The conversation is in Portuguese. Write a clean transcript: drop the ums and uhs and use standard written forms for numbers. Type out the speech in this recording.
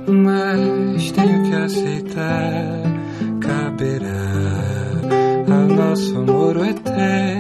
mas tenho que aceitar. Caberá ao nosso amor eterno.